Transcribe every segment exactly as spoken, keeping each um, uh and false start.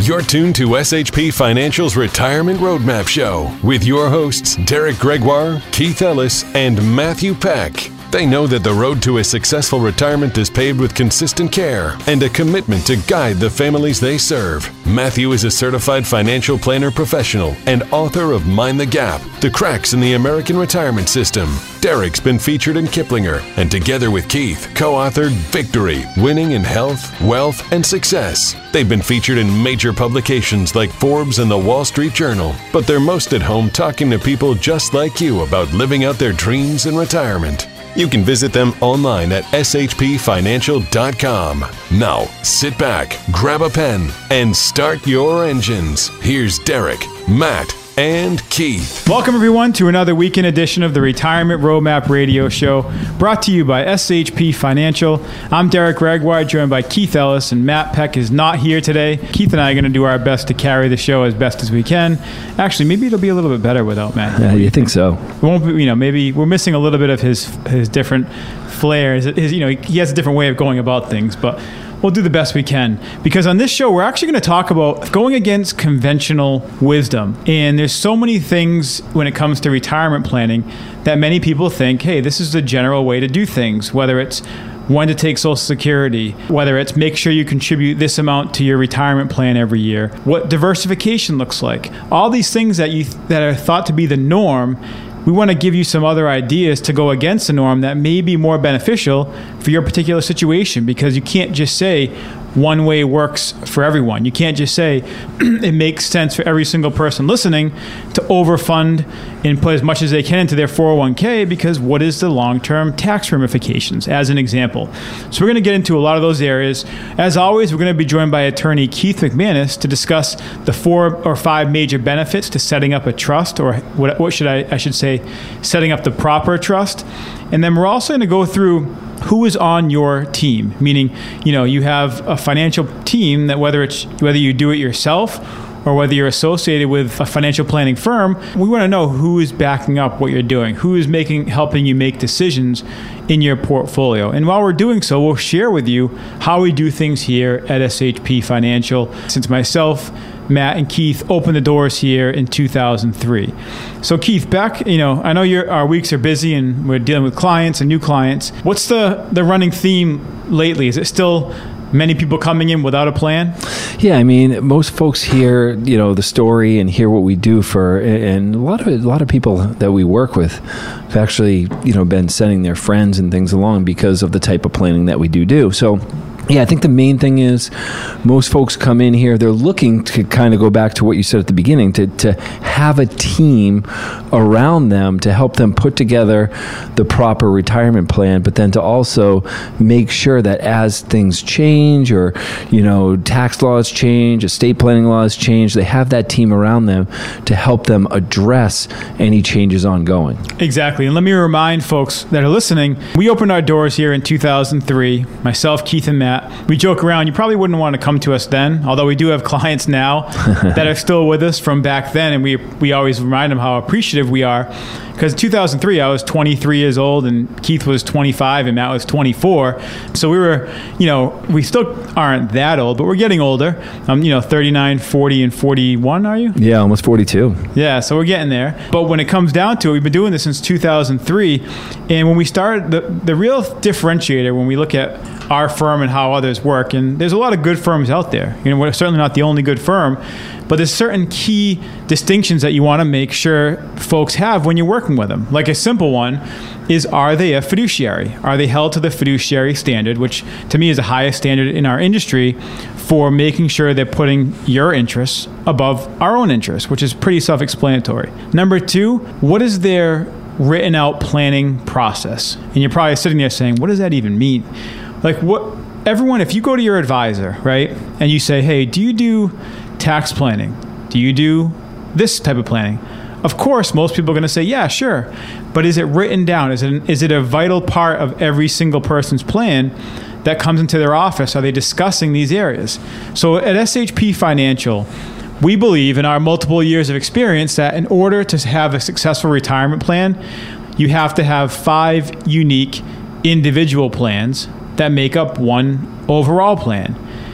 You're tuned to S H P Financial's Retirement Roadmap Show with your hosts, Derek Gregoire, Keith Ellis, and Matthew Peck. They know that the road to a successful retirement is paved with consistent care and a commitment to guide the families they serve. Matthew is a certified financial planner professional and author of Mind the Gap, The Cracks in the American Retirement System. Derek's been featured in Kiplinger, and together with Keith, co-authored Victory, Winning in Health, Wealth, and Success. They've been featured in major publications like Forbes and the Wall Street Journal, but they're most at home talking to people just like you about living out their dreams in retirement. You can visit them online at s h p financial dot com. Now, sit back, grab a pen, and start your engines. Here's Derek, Matt, and Keith. Welcome, everyone, to another weekend edition of the Retirement Roadmap Radio Show, brought to you by S H P Financial. I'm Derek Gregoire, joined by Keith Ellis, and Matt Peck is not here today. Keith and I are going to do our best to carry the show as best as we can. Actually, maybe it'll be a little bit better without Matt. Yeah, you think so? We won't be, you know, maybe we're missing a little bit of his his different flares. His, you know, he has a different way of going about things, but we'll do the best we can, because on this show, we're actually going to talk about going against conventional wisdom. And there's so many things when it comes to retirement planning that many people think, hey, this is the general way to do things, whether it's when to take Social Security, whether it's make sure you contribute this amount to your retirement plan every year, what diversification looks like. All these things that you that are thought to be the norm, we want to give you some other ideas to go against the norm that may be more beneficial for your particular situation, because you can't just say one way works for everyone. You can't just say it makes sense for every single person listening to overfund and put as much as they can into their four oh one k, because what is the long-term tax ramifications, as an example. So we're going to get into a lot of those areas. As always, we're going to be joined by attorney Keith McManus to discuss the four or five major benefits to setting up a trust, or what, what should I, I should say, setting up the proper trust. And then we're also going to go through who is on your team, meaning, you know, you have a financial team that whether it's whether you do it yourself or whether you're associated with a financial planning firm, we want to know who is backing up what you're doing, who is making helping you make decisions in your portfolio. And while we're doing so, we'll share with you how we do things here at S H P Financial, since myself, Matt, and Keith opened the doors here in two thousand three. So Keith, back, you know, I know your our weeks are busy and we're dealing with clients and new clients. What's the, the running theme lately? Is it still many people coming in without a plan? Yeah, I mean, most folks hear, you know, the story and hear what we do for, and a lot of a lot of people that we work with have actually, you know, been sending their friends and things along because of the type of planning that we do do. So, yeah, I think the main thing is most folks come in here, they're looking to kind of go back to what you said at the beginning, to, to have a team around them to help them put together the proper retirement plan, but then to also make sure that as things change, or, you know, tax laws change, estate planning laws change, they have that team around them to help them address any changes ongoing. Exactly. And let me remind folks that are listening, we opened our doors here in two thousand three, myself, Keith, and Matt. We joke around, you probably wouldn't want to come to us then, although we do have clients now that are still with us from back then, and we we always remind them how appreciative we are, because in two thousand three, I was twenty-three years old, and Keith was twenty-five, and Matt was twenty-four. So we were, you know, we still aren't that old, but we're getting older. I'm, you know, thirty-nine, forty, and forty-one, are you? Yeah, almost forty-two. Yeah, so we're getting there. But when it comes down to it, we've been doing this since two thousand three, and when we started, the, the real differentiator when we look at our firm and how others work, and there's a lot of good firms out there. You know, we're certainly not the only good firm, but there's certain key distinctions that you want to make sure folks have when you're working with them. Like a simple one is, are they a fiduciary? Are they held to the fiduciary standard, which to me is the highest standard in our industry for making sure they're putting your interests above our own interests, which is pretty self-explanatory. Number two, what is their written out planning process? And you're probably sitting there saying, what does that even mean? Like, what, everyone, if you go to your advisor, right, and you say, hey, do you do tax planning? Do you do this type of planning? Of course, most people are going to say, yeah, sure. But is it written down? Is it, is it a vital part of every single person's plan that comes into their office? Are they discussing these areas? So at S H P Financial, we believe in our multiple years of experience that in order to have a successful retirement plan, you have to have five unique individual plans that make up one overall plan.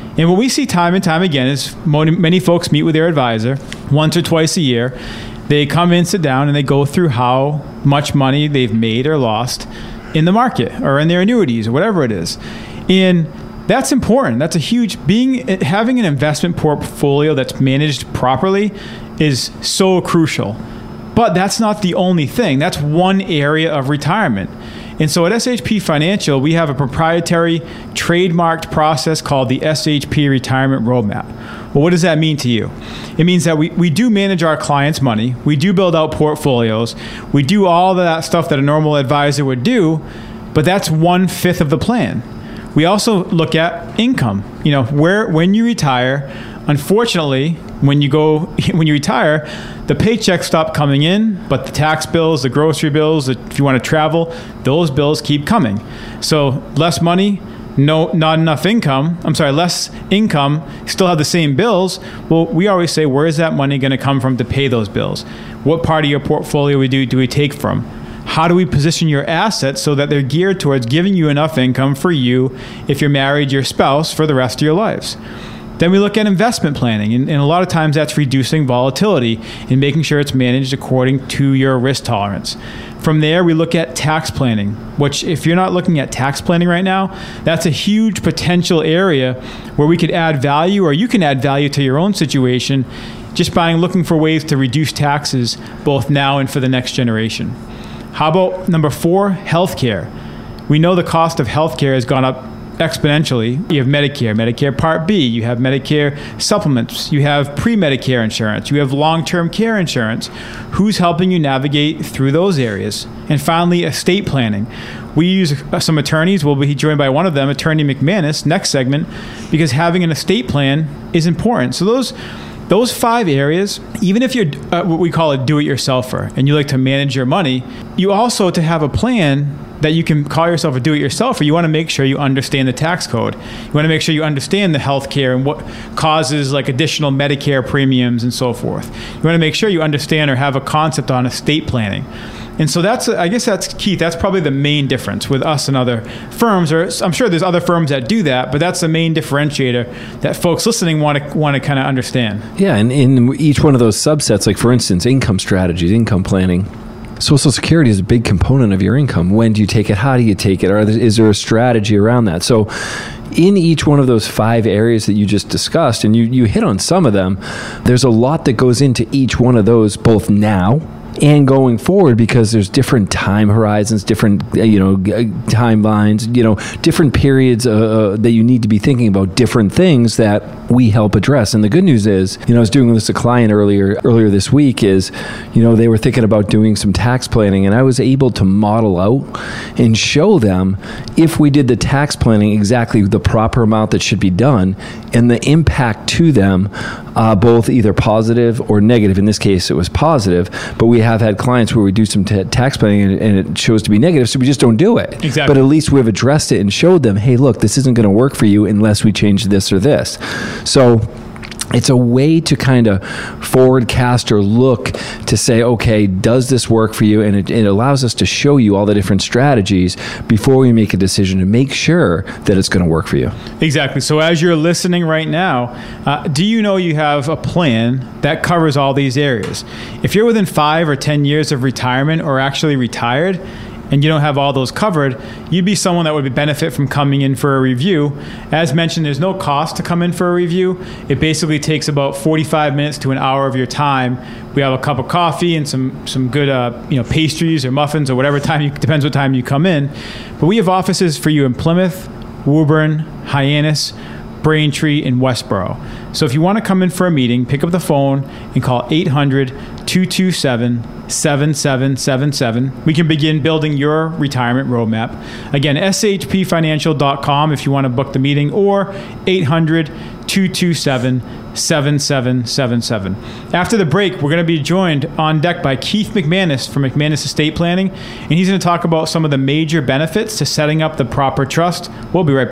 And what we see time and time again is many folks meet with their advisor once or twice a year. They come in, sit down, and they go through how much money they've made or lost in the market or in their annuities or whatever it is. And that's important. That's a huge, being, having an investment portfolio that's managed properly is so crucial. But that's not the only thing. That's one area of retirement. And so at S H P Financial, we have a proprietary trademarked process called the S H P Retirement Roadmap. Well, what does that mean to you? It means that we, we do manage our clients' money. We do build out portfolios. We do all that stuff that a normal advisor would do, but that's one fifth of the plan. We also look at income. You know, where when you retire, unfortunately, when you go when you retire, the paychecks stop coming in, but the tax bills, the grocery bills, if you want to travel, those bills keep coming. So less money, no, not enough income. I'm sorry, less income, still have the same bills. Well, we always say, where is that money going to come from to pay those bills? What part of your portfolio we do do we take from? How do we position your assets so that they're geared towards giving you enough income for you, if you're married, your spouse, for the rest of your lives? Then we look at investment planning, and, and a lot of times that's reducing volatility and making sure it's managed according to your risk tolerance. From there, we look at tax planning, which if you're not looking at tax planning right now, that's a huge potential area where we could add value, or you can add value to your own situation just by looking for ways to reduce taxes both now and for the next generation. How about number four, healthcare? We know the cost of healthcare has gone up exponentially. You have Medicare, Medicare Part B, you have Medicare supplements, you have pre-Medicare insurance, you have long-term care insurance. Who's helping you navigate through those areas? And finally, estate planning. We use some attorneys. We'll be joined by one of them, Attorney McManus, next segment, because having an estate plan is important. So those Those five areas, even if you're uh, what we call a do-it-yourselfer and you like to manage your money, you also, to have a plan that you can call yourself a do-it-yourselfer, you want to make sure you understand the tax code. You want to make sure you understand the health care and what causes like additional Medicare premiums and so forth. You want to make sure you understand or have a concept on estate planning. And so that's, I guess that's, Keith, that's probably the main difference with us and other firms, or I'm sure there's other firms that do that, but that's the main differentiator that folks listening want to want to kind of understand. Yeah, and in each one of those subsets, like for instance, income strategies, income planning, Social Security is a big component of your income. When do you take it? How do you take it? Or is there a strategy around that? So in each one of those five areas that you just discussed, and you, you hit on some of them, there's a lot that goes into each one of those, both now and going forward, because there's different time horizons, different, you know, timelines, you know, different periods uh, that you need to be thinking about different things that we help address. And the good news is, you know, I was doing this with a client earlier earlier this week is, you know, they were thinking about doing some tax planning, and I was able to model out and show them, if we did the tax planning, exactly the proper amount that should be done and the impact to them, uh, both either positive or negative. In this case, it was positive, but we have had clients where we do some t- tax planning and, and it shows to be negative, so we just don't do it. Exactly. But at least we've addressed it and showed them, hey, look, this isn't going to work for you unless we change this or this. So it's a way to kind of forwardcast or look to say, okay, does this work for you? And it, it allows us to show you all the different strategies before we make a decision to make sure that it's going to work for you. Exactly. So as you're listening right now, uh, do you know you have a plan that covers all these areas? If you're within five or ten years of retirement, or actually retired, and you don't have all those covered, you'd be someone that would benefit from coming in for a review. As mentioned, there's no cost to come in for a review. It basically takes about forty-five minutes to an hour of your time. We have a cup of coffee and some some good uh, you know pastries or muffins or whatever time you, depends what time you come in. But we have offices for you in Plymouth, Woburn, Hyannis, Braintree, and Westboro. So if you want to come in for a meeting, pick up the phone and call eight hundred, two two seven, seven seven seven seven. We can begin building your retirement roadmap. Again, S H P financial dot com if you want to book the meeting, or eight hundred, two two seven, seven seven seven seven. After the break, we're going to be joined on deck by Keith McManus from McManus Estate Planning, and he's going to talk about some of the major benefits to setting up the proper trust. We'll be right back.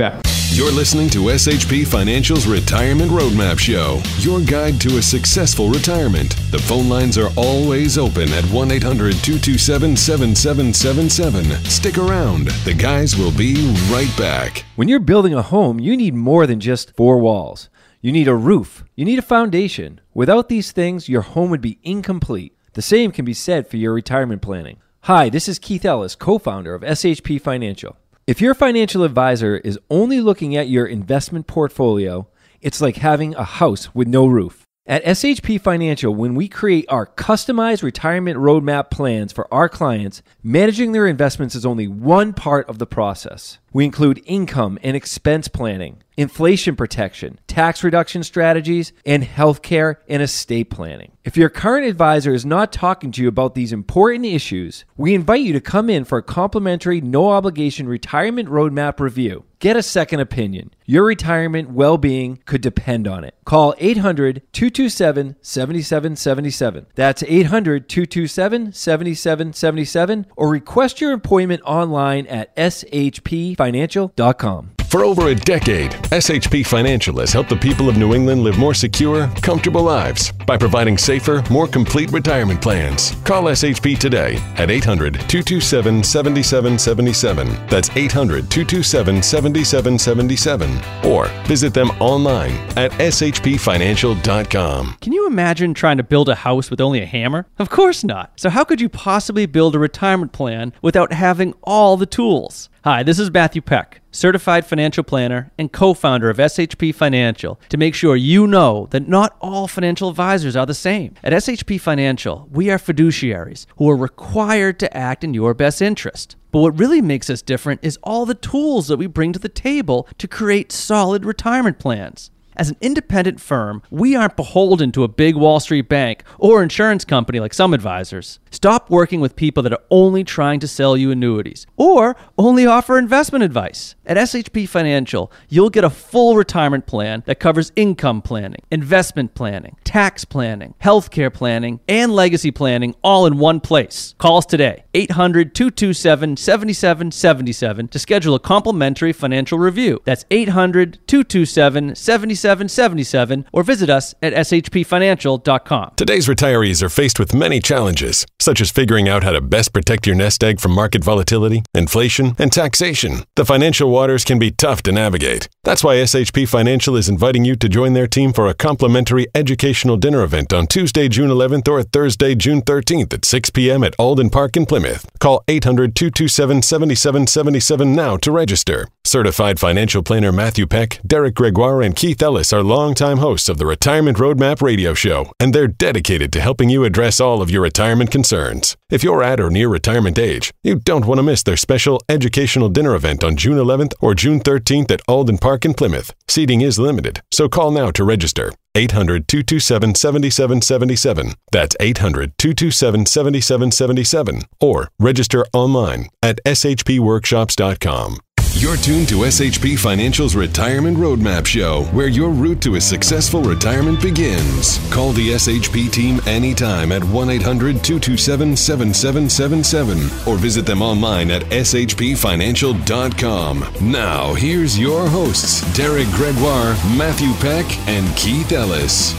You're listening to S H P Financial's Retirement Roadmap Show, your guide to a successful retirement. The phone lines are always open at one eight hundred two two seven seven seven seven seven. Stick around. The guys will be right back. When you're building a home, you need more than just four walls. You need a roof. You need a foundation. Without these things, your home would be incomplete. The same can be said for your retirement planning. Hi, this is Keith Ellis, co-founder of S H P Financial. If your financial advisor is only looking at your investment portfolio, it's like having a house with no roof. At S H P Financial, when we create our customized retirement roadmap plans for our clients, managing their investments is only one part of the process. We include income and expense planning, inflation protection, tax reduction strategies, and healthcare and estate planning. If your current advisor is not talking to you about these important issues, we invite you to come in for a complimentary, no-obligation retirement roadmap review. Get a second opinion. Your retirement well-being could depend on it. Call eight hundred two two seven seven seven seven seven. That's eight hundred two two seven seven seven seven seven, or request your appointment online at s h p financial dot com. For over a decade, S H P Financial has helped the people of New England live more secure, comfortable lives by providing safer, more complete retirement plans. Call S H P today at eight hundred two two seven seven seven seven seven. That's eight hundred two two seven seven seven seven seven. Or visit them online at s h p financial dot com. Can you imagine trying to build a house with only a hammer? Of course not. So how could you possibly build a retirement plan without having all the tools? Hi, this is Matthew Peck, certified financial planner and co-founder of S H P Financial, to make sure you know that not all financial advisors are the same. At S H P Financial, we are fiduciaries who are required to act in your best interest. But what really makes us different is all the tools that we bring to the table to create solid retirement plans. As an independent firm, we aren't beholden to a big Wall Street bank or insurance company like some advisors. Stop working with people that are only trying to sell you annuities or only offer investment advice. At S H P Financial, you'll get a full retirement plan that covers income planning, investment planning, tax planning, healthcare planning, and legacy planning all in one place. Call us today, eight hundred two two seven seven seven seven seven, to schedule a complimentary financial review. That's eight hundred two two seven seven seven seven seven, or visit us at s h p financial dot com. Today's retirees are faced with many challenges, such as figuring out how to best protect your nest egg from market volatility, inflation, and taxation. The financial waters can be tough to navigate. That's why S H P Financial is inviting you to join their team for a complimentary educational dinner event on Tuesday, June eleventh or Thursday, June thirteenth at six p.m. at Alden Park in Plymouth. Call eight hundred two two seven seven seven seven seven now to register. Certified financial planner Matthew Peck, Derek Gregoire, and Keith Ellis are longtime hosts of the Retirement Roadmap Radio Show, and they're dedicated to helping you address all of your retirement concerns. If you're at or near retirement age, you don't want to miss their special educational dinner event on June eleventh or June thirteenth at Alden Park in Plymouth. Seating is limited, so call now to register. eight hundred two two seven seven seven seven seven. That's eight hundred two two seven seven seven seven seven. Or register online at s h p workshops dot com. You're tuned to S H P Financial's Retirement Roadmap Show, where your route to a successful retirement begins. Call the S H P team anytime at one eight hundred two two seven seven seven seven seven or visit them online at s h p financial dot com. Now, here's your hosts, Derek Gregoire, Matthew Peck, and Keith Ellis.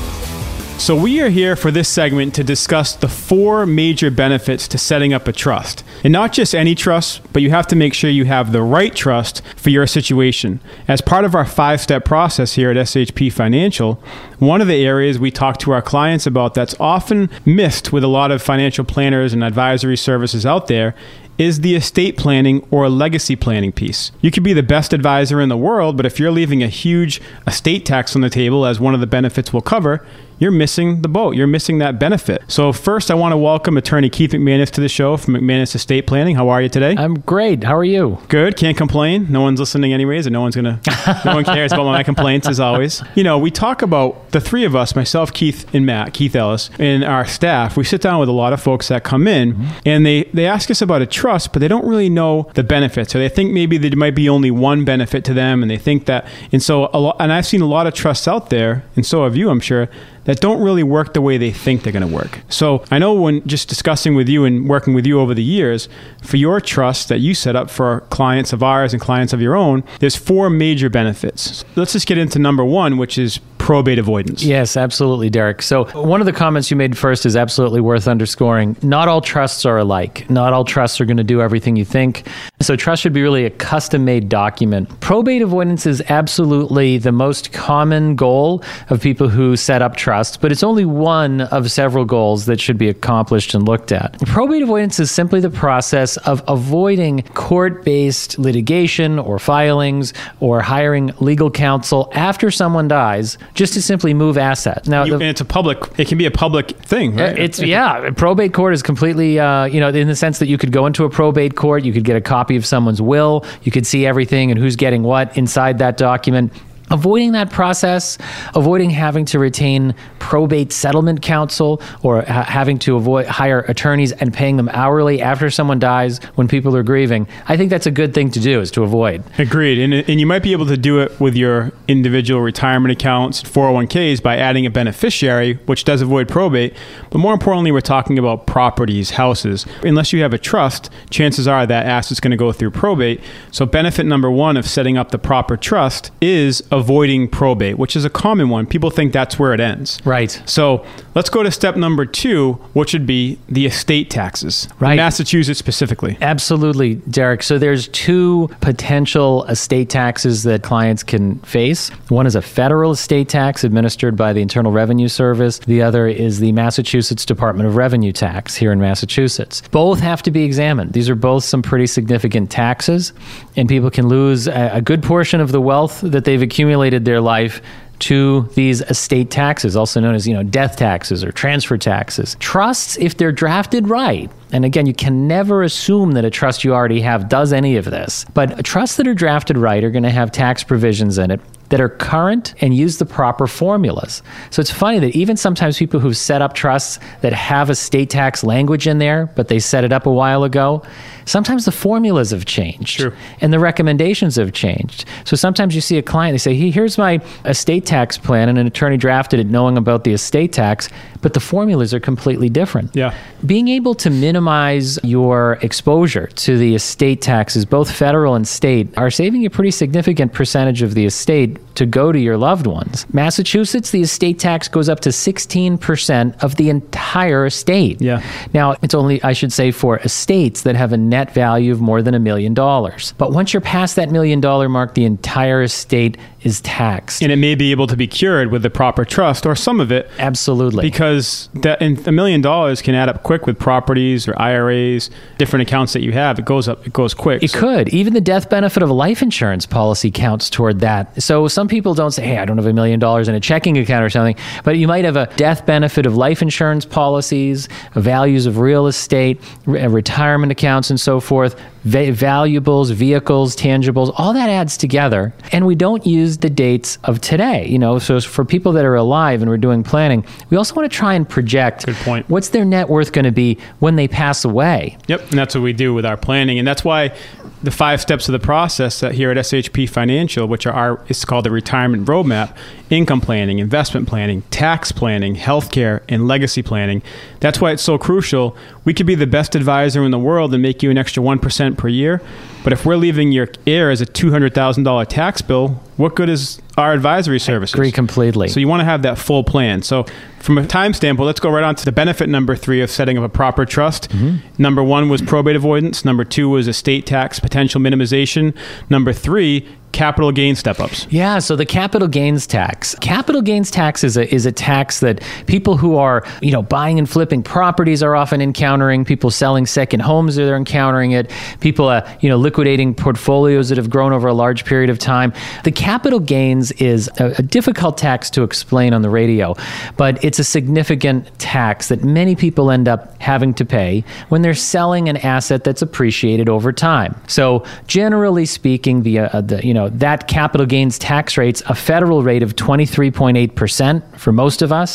So we are here for this segment to discuss the four major benefits to setting up a trust. And not just any trust, but you have to make sure you have the right trust for your situation. As part of our five-step process here at S H P Financial, one of the areas we talk to our clients about that's often missed with a lot of financial planners and advisory services out there is the estate planning or legacy planning piece. You could be the best advisor in the world, but if you're leaving a huge estate tax on the table, as one of the benefits we'll cover, you're missing the boat. You're missing that benefit. So first, I want to welcome attorney Keith McManus to the show from McManus Estate Planning. How are you today? I'm great. How are you? Good. Can't complain. No one's listening anyways, and no one's going to, no one cares about my complaints as always. You know, we talk about the three of us, myself, Keith, and Matt, Keith Ellis, and our staff. We sit down with a lot of folks that come in, mm-hmm. and they, they ask us about a trust, but they don't really know the benefits, or they think maybe there might be only one benefit to them, and they think that, and so a lot, and I've seen a lot of trusts out there, and so have you, I'm sure, that don't really work the way they think they're going to work. So I know when just discussing with you and working with you over the years, for your trust that you set up for clients of ours and clients of your own, there's four major benefits. Let's just get into number one, which is probate avoidance. Yes, absolutely, Derek. So one of the comments you made first is absolutely worth underscoring. Not all trusts are alike. Not all trusts are going to do everything you think. So trust should be really a custom-made document. Probate avoidance is absolutely the most common goal of people who set up trusts, but it's only one of several goals that should be accomplished and looked at. Probate avoidance is simply the process of avoiding court-based litigation or filings or hiring legal counsel after someone dies, just to simply move assets. Now, you, the, and it's a public, it can be a public thing, right? It's, yeah, probate court is completely, uh, you know, in the sense that you could go into a probate court, you could get a copy of someone's will, you could see everything and who's getting what inside that document. Avoiding that process, avoiding having to retain probate settlement counsel or ha- having to avoid hire attorneys and paying them hourly after someone dies when people are grieving, I think that's a good thing to do, is to avoid. Agreed. And, and you might be able to do it with your individual retirement accounts, four oh one k's, by adding a beneficiary, which does avoid probate. But more importantly, we're talking about properties, houses. Unless you have a trust, chances are that asset's going to go through probate. So benefit number one of setting up the proper trust is avoiding probate, which is a common one. People think that's where it ends. Right. So let's go to step number two, which would be the estate taxes. Right. In Massachusetts specifically. Absolutely, Derek. So there's two potential estate taxes that clients can face. One is a federal estate tax administered by the Internal Revenue Service. The other is the Massachusetts Department of Revenue tax here in Massachusetts. Both have to be examined. These are both some pretty significant taxes, and people can lose a, a good portion of the wealth that they've accumulated their life to these estate taxes, also known as, you know, death taxes or transfer taxes. Trusts, if they're drafted right, and again, you can never assume that a trust you already have does any of this, but trusts that are drafted right are going to have tax provisions in it that are current and use the proper formulas. So it's funny that even sometimes people who've set up trusts that have estate tax language in there, but they set it up a while ago, sometimes the formulas have changed. True. And the recommendations have changed. So sometimes you see a client, they say, hey, here's my estate tax plan, and an attorney drafted it knowing about the estate tax, but the formulas are completely different. Yeah. Being able to minimize your exposure to the estate taxes, both federal and state, are saving a pretty significant percentage of the estate to go to your loved ones. Massachusetts, the estate tax goes up to sixteen percent of the entire estate. Yeah. Now, it's only, I should say, for estates that have a net value of more than a million dollars. But once you're past that million dollar mark, the entire estate is taxed. And it may be able to be cured with the proper trust, or some of it. Absolutely. Because that, and a million dollars can add up quick with properties or I R As, different accounts that you have. It goes up, it goes quick. It So- could. Even the death benefit of a life insurance policy counts toward that. So some people don't say, hey, I don't have a million dollars in a checking account or something, but you might have a death benefit of life insurance policies, values of real estate, re- retirement accounts, and so forth, va- valuables, vehicles, tangibles, all that adds together. And we don't use the dates of today. You know, so for people that are alive and we're doing planning, we also want to try and project Good point. what's their net worth going to be when they pass away. Yep, and that's what we do with our planning, and that's why the five steps of the process that here at S H P Financial, which are our, it's called the Retirement Roadmap: income planning, investment planning, tax planning, healthcare, and legacy planning. That's why it's so crucial. We could be the best advisor in the world and make you an extra one percent per year, but if we're leaving your heirs a two hundred thousand dollars tax bill, what good is our advisory services? Agree completely. So you want to have that full plan. So from a time standpoint, let's go right on to the benefit number three of setting up a proper trust. Mm-hmm. Number one was probate avoidance. Number two was estate tax potential minimization. Number three, capital gain step-ups. Yeah, so the capital gains tax. Capital gains tax is a is a tax that people who are, you know, buying and flipping properties are often encountering. People selling second homes are encountering it. People, uh, you know, liquidating portfolios that have grown over a large period of time. The capital gains is a, a difficult tax to explain on the radio, but it's a significant tax that many people end up having to pay when they're selling an asset that's appreciated over time. So generally speaking, the uh, the you know that capital gains tax rate's a federal rate of twenty-three point eight percent for most of us.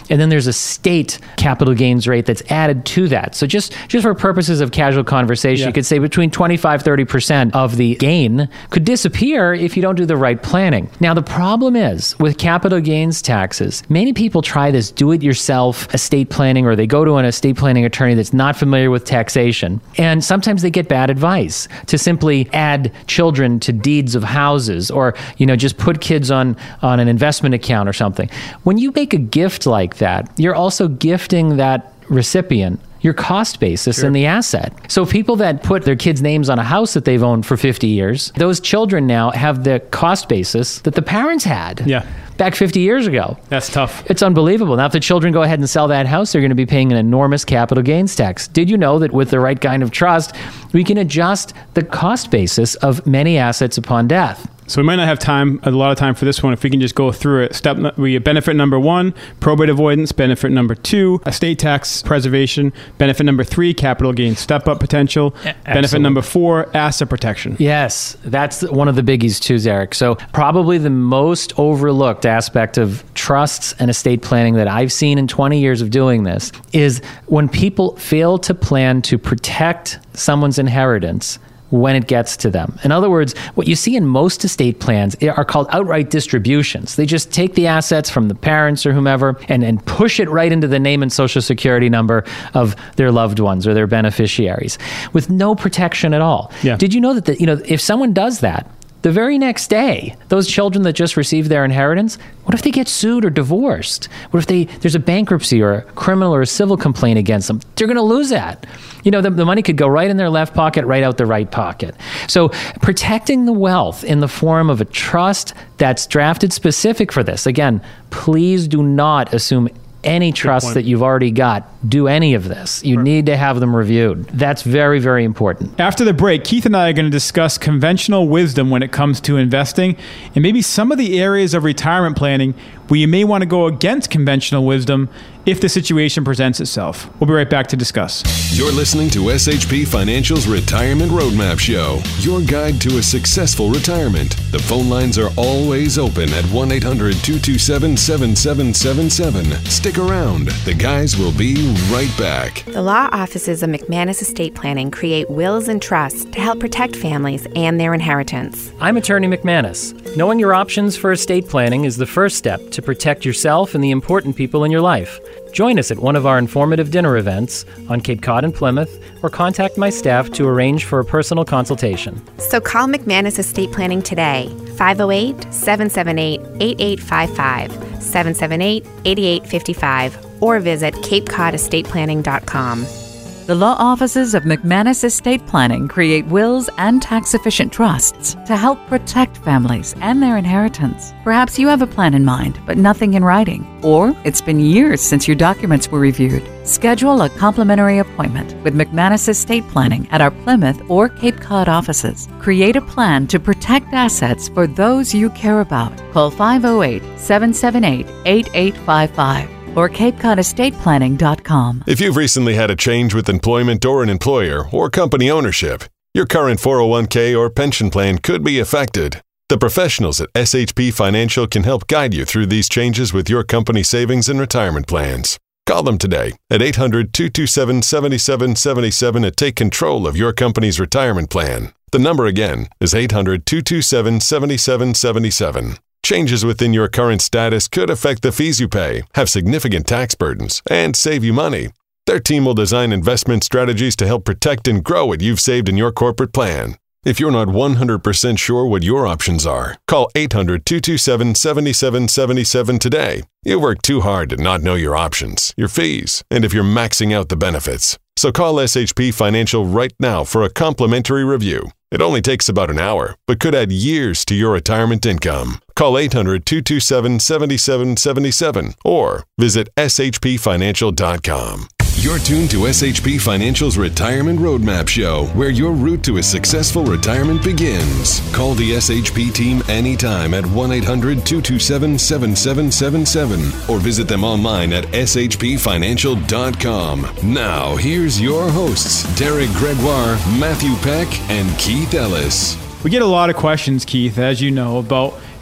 And then there's a state capital gains rate that's added to that. So just, just for purposes of casual conversation, Yeah. you could say between twenty-five, thirty percent of the gain could disappear if you don't do the right planning. Now, the problem is with capital gains taxes, many people try this do-it-yourself estate planning, or they go to an estate planning attorney that's not familiar with taxation. And sometimes they get bad advice to simply add children to deeds of houses, or, you know, just put kids on, on an investment account or something. When you make a gift like that, you're also gifting that recipient your cost basis Sure. in the asset. So people that put their kids' names on a house that they've owned for fifty years, those children now have the cost basis that the parents had Yeah. back fifty years ago. That's tough. It's unbelievable. Now, if the children go ahead and sell that house, they're going to be paying an enormous capital gains tax. Did you know that with the right kind of trust, we can adjust the cost basis of many assets upon death? So we might not have time, a lot of time for this one. If we can just go through it. Step, we benefit number one, probate avoidance. Benefit number two, estate tax preservation. Benefit number three, capital gains step-up potential. Benefit excellent. number four, asset protection. Yes, that's one of the biggies too, Zarek. So probably the most overlooked aspect of trusts and estate planning that I've seen in twenty years of doing this is when people fail to plan to protect someone's inheritance when it gets to them. In other words, what you see in most estate plans are called outright distributions. They just take the assets from the parents or whomever and, and push it right into the name and social security number of their loved ones or their beneficiaries with no protection at all. Yeah. Did you know that the, you know, if someone does that, the very next day, those children that just received their inheritance, what if they get sued or divorced? What if they there's a bankruptcy or a criminal or a civil complaint against them? They're going to lose that. You know, the, the money could go right in their left pocket, right out the right pocket. So protecting the wealth in the form of a trust that's drafted specific for this. Again, please do not assume any trust point. that you've already got do any of this. You need to have them reviewed. That's very, very important. After the break, Keith and I are going to discuss conventional wisdom when it comes to investing and maybe some of the areas of retirement planning where you may want to go against conventional wisdom if the situation presents itself. We'll be right back to discuss. You're listening to S H P Financial's Retirement Roadmap Show, your guide to a successful retirement. The phone lines are always open at one eight hundred two two seven seven seven seven seven. Stick around. The guys will be right back. The law offices of McManus Estate Planning create wills and trusts to help protect families and their inheritance. I'm Attorney McManus. Knowing your options for estate planning is the first step to protect yourself and the important people in your life. Join us at one of our informative dinner events on Cape Cod and Plymouth, or contact my staff to arrange for a personal consultation. So call McManus Estate Planning today, five oh eight, seven seven eight, eight eight five five, seven seven eight, eight eight five five, or visit cape cod estate planning dot com. The law offices of McManus Estate Planning create wills and tax-efficient trusts to help protect families and their inheritance. Perhaps you have a plan in mind, but nothing in writing. Or it's been years since your documents were reviewed. Schedule a complimentary appointment with McManus Estate Planning at our Plymouth or Cape Cod offices. Create a plan to protect assets for those you care about. Call five oh eight, seven seven eight, eight eight five five. or cape cod estate planning dot com. If you've recently had a change with employment or an employer or company ownership, your current four oh one k or pension plan could be affected. The professionals at S H P Financial can help guide you through these changes with your company savings and retirement plans. Call them today at eight hundred two two seven seven seven seven seven to take control of your company's retirement plan. The number again is eight hundred two two seven seven seven seven seven. Changes within your current status could affect the fees you pay, have significant tax burdens, and save you money. Their team will design investment strategies to help protect and grow what you've saved in your corporate plan. If you're not one hundred percent sure what your options are, call eight hundred two two seven seven seven seven seven today. You work too hard to not know your options, your fees, and if you're maxing out the benefits. So call S H P Financial right now for a complimentary review. It only takes about an hour, but could add years to your retirement income. Call eight hundred two two seven seven seven seven seven or visit s h p financial dot com. You're tuned to S H P Financial's Retirement Roadmap Show, where your route to a successful retirement begins. Call the S H P team anytime at one eight hundred two two seven seven seven seven seven or visit them online at s h p financial dot com. Now, here's your hosts, Derek Gregoire, Matthew Peck, and Keith Ellis. We get a lot of questions, Keith, as you know, about,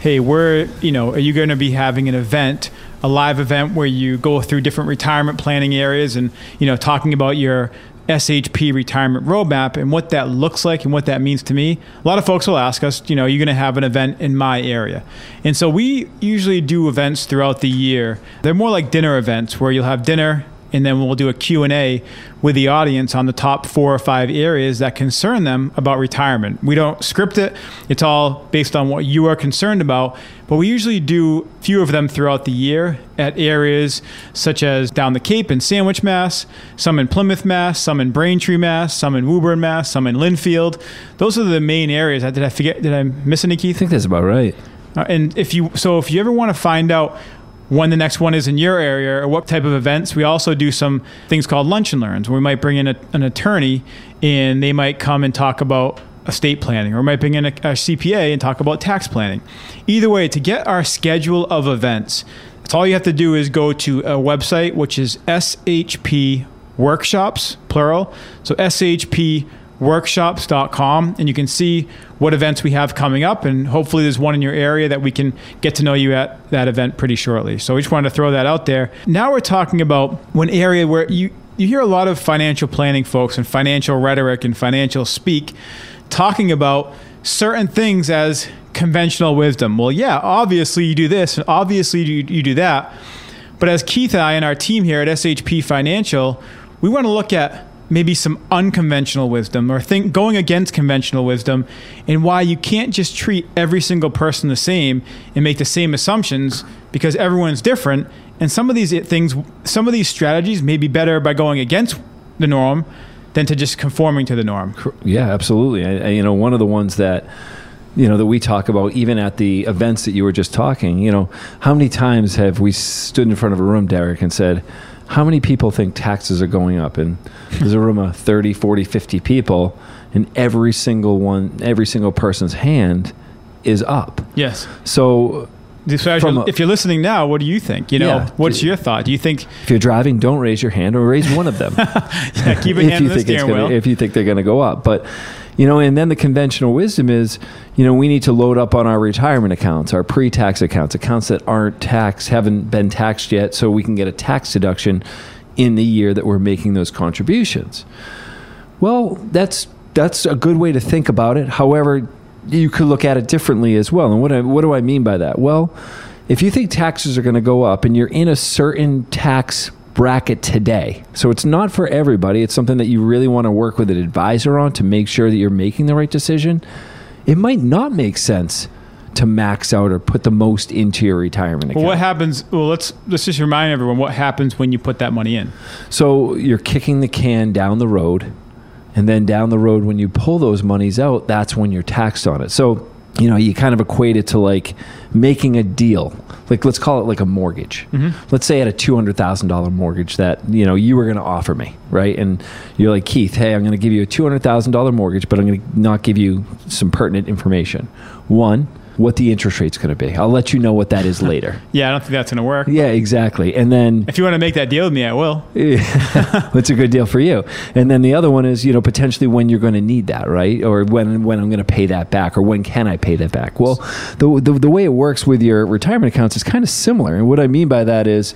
hey, we're, you know, are you going to be having an event, a live event where you go through different retirement planning areas and, you know, talking about your S H P retirement roadmap and what that looks like and what that means to me. A lot of folks will ask us, you know, you're going to have an event in my area. And so we usually do events throughout the year. They're more like dinner events where you'll have dinner and then we'll do a Q and A with the audience on the top four or five areas that concern them about retirement. We don't script it. It's all based on what you are concerned about. But we usually do a few of them throughout the year at areas such as down the Cape in Sandwich, Mass, some in Plymouth, Mass, some in Braintree, Mass, some in Woburn, Mass, some in Linfield. Those are the main areas. Did I forget? Did I miss any, Keith? I think that's about right. Uh, and if you, so if you ever want to find out when the next one is in your area or what type of events, we also do some things called lunch and learns where we might bring in a, an attorney and they might come and talk about estate planning, or we might bring in a, a C P A and talk about tax planning. Either way, to get our schedule of events, that's all you have to do is go to a website, which is S H P Workshops, plural. So S H P workshops dot com, and you can see what events we have coming up, and hopefully there's one in your area that we can get to know you at that event pretty shortly. So we just wanted to throw that out there. Now we're talking about one area where you you hear a lot of financial planning folks and financial rhetoric and financial speak talking about certain things as conventional wisdom. Well, yeah, obviously you do this and obviously you, you do that. But as Keith and I and our team here at S H P Financial, we want to look at maybe some unconventional wisdom or think going against conventional wisdom and why you can't just treat every single person the same and make the same assumptions because everyone's different. And some of these things, some of these strategies may be better by going against the norm than to just conforming to the norm. Yeah, absolutely. I, I, you know, one of the ones that, you know, that we talk about even at the events that you were just talking, you know, how many times have we stood in front of a room, Derek, and said, how many people think taxes are going up? And there's a room of thirty, forty, fifty people, and every single one, every single person's hand is up. Yes. So, so from a, if you're listening now, what do you think? You know, yeah, what's your thought? Do you think if you're driving, don't raise your hand or raise one of them? Yeah, keep a hand on the steering gonna, wheel. If you think they're going to go up. But, you know, and then the conventional wisdom is, you know, we need to load up on our retirement accounts, our pre-tax accounts, accounts that aren't taxed, haven't been taxed yet, so we can get a tax deduction in the year that we're making those contributions. Well, that's that's a good way to think about it. However, you could look at it differently as well. And what I, what do I mean by that? Well, if you think taxes are going to go up and you're in a certain tax bracket today, so it's not for everybody, it's something that you really want to work with an advisor on to make sure that you're making the right decision, it might not make sense to max out or put the most into your retirement account. Well, what happens? Well, let's let's just remind everyone what happens when you put that money in. So you're kicking the can down the road, and then down the road when you pull those monies out, that's when you're taxed on it. So, you know, you kind of equate it to like making a deal. Like, let's call it like a mortgage. Mm-hmm. Let's say I had a two hundred thousand dollars mortgage that, you know, you were going to offer me, right? And you're like, Keith, hey, I'm going to give you a two hundred thousand dollars mortgage, but I'm going to not give you some pertinent information. One, what the interest rate's going to be. I'll let you know what that is later. Yeah, I don't think that's going to work. Yeah, exactly. And then if you want to make that deal with me, I will. That's a good deal for you. And then the other one is, you know, potentially when you're going to need that, right? Or when when I'm going to pay that back, or when can I pay that back? Well, the the, the way it works with your retirement accounts is kind of similar. And what I mean by that is,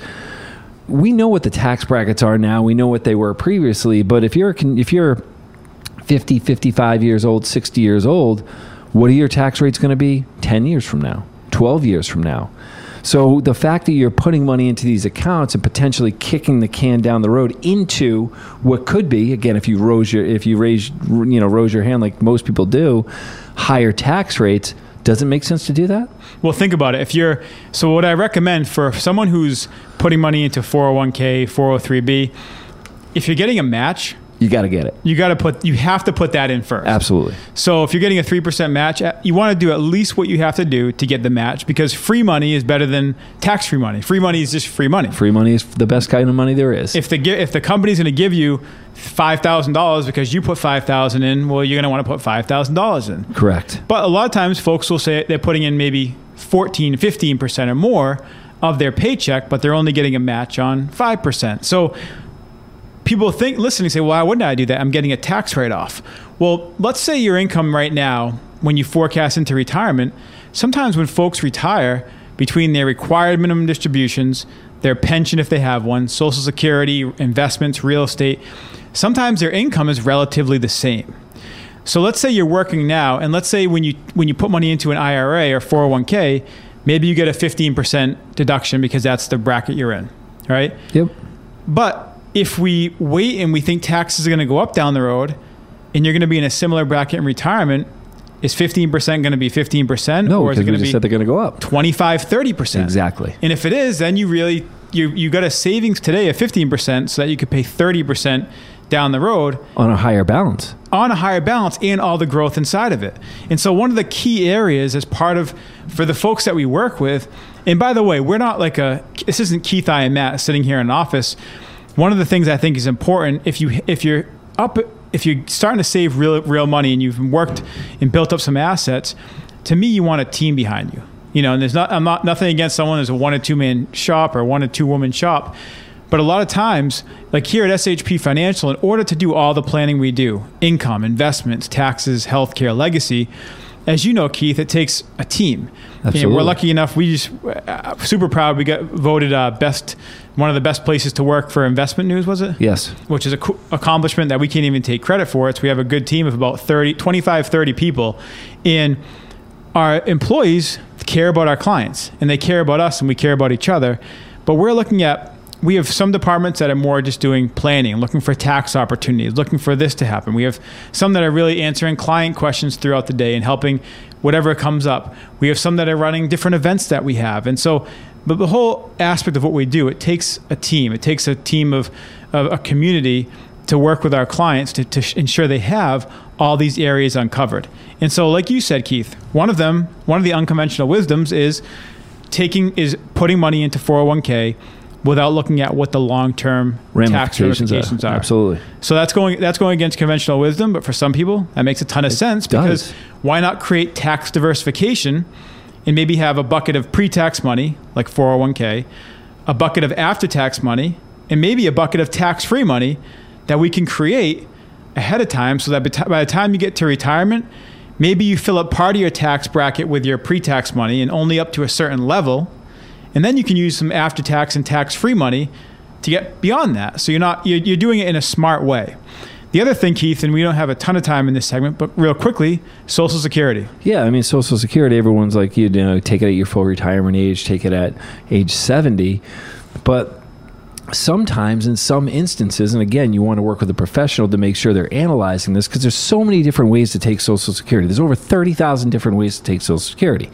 we know what the tax brackets are now. We know what they were previously. But if you're if you're fifty, fifty-five years old, sixty years old, what are your tax rates going to be ten years from now, twelve years from now? So the fact that you're putting money into these accounts and potentially kicking the can down the road into what could be, again, if you rose your, if you raise, you know, rose your hand like most people do, higher tax rates, does it make sense to do that? Well, think about it. If you're, so what I recommend for someone who's putting money into four oh one k, four oh three b, if you're getting a match, you got to get it. You got to put, you have to put that in first. Absolutely. So if you're getting a three percent match, you want to do at least what you have to do to get the match, because free money is better than tax-free money. Free money is just free money. Free money is the best kind of money there is. If the if the company's going to give you five thousand dollars because you put five thousand dollars in, well, you're going to want to put five thousand dollars in. Correct. But a lot of times folks will say they're putting in maybe fourteen, fifteen percent or more of their paycheck, but they're only getting a match on five percent. So people think, listen, and say, well, why wouldn't I do that? I'm getting a tax write-off. Well, let's say your income right now, when you forecast into retirement, sometimes when folks retire, between their required minimum distributions, their pension if they have one, Social Security, investments, real estate, sometimes their income is relatively the same. So let's say you're working now, and let's say when you when you put money into an I R A or four oh one k, maybe you get a fifteen percent deduction because that's the bracket you're in, right? Yep. But if we wait and we think taxes are going to go up down the road, and you're going to be in a similar bracket in retirement, is fifteen percent going to be fifteen percent? No, or is it because we going to just be said they're going to go up. twenty-five, thirty percent? Exactly. And if it is, then you really, you you got a savings today of fifteen percent so that you could pay thirty percent down the road. On a higher balance. On a higher balance and all the growth inside of it. And so one of the key areas as part of, for the folks that we work with, and by the way, we're not like a, this isn't Keith, I, and Matt sitting here in an office. One of the things I think is important, if you if you're up, if you're starting to save real real money and you've worked and built up some assets, to me, you want a team behind you. You know, and there's not, I'm not nothing against someone who's a one or two man shop or one or two woman shop. But a lot of times, like here at S H P Financial, in order to do all the planning we do, income, investments, taxes, healthcare, legacy, as you know, Keith, it takes a team. Absolutely. And we're lucky enough, we just, uh, super proud, we got voted uh, best, one of the best places to work for Investment News, was it? Yes. Which is an co- accomplishment that we can't even take credit for. It's we have a good team of about thirty, twenty-five, thirty people. And our employees care about our clients, and they care about us, and we care about each other. But we're looking at, we have some departments that are more just doing planning, looking for tax opportunities, looking for this to happen. We have some that are really answering client questions throughout the day and helping whatever comes up. We have some that are running different events that we have. And so, but the whole aspect of what we do, it takes a team. It takes a team of, of a community to work with our clients to, to ensure they have all these areas uncovered. And so, like you said, Keith, one of them, one of the unconventional wisdoms is taking, is putting money into four oh one k without looking at what the long-term tax ramifications are. Absolutely. So that's going that's going against conventional wisdom, but for some people, that makes a ton of It sense does. because why not create tax diversification and maybe have a bucket of pre-tax money, like four oh one k, a bucket of after-tax money, and maybe a bucket of tax-free money that we can create ahead of time so that by the time you get to retirement, maybe you fill up part of your tax bracket with your pre-tax money and only up to a certain level. And then you can use some after-tax and tax-free money to get beyond that. So you're not you're, you're doing it in a smart way. The other thing, Keith, and we don't have a ton of time in this segment, but real quickly, Social Security. Yeah, I mean, Social Security, everyone's like, you know, take it at your full retirement age, take it at age seventy. But sometimes in some instances, and again, you want to work with a professional to make sure they're analyzing this because there's so many different ways to take Social Security. There's over thirty thousand different ways to take Social Security.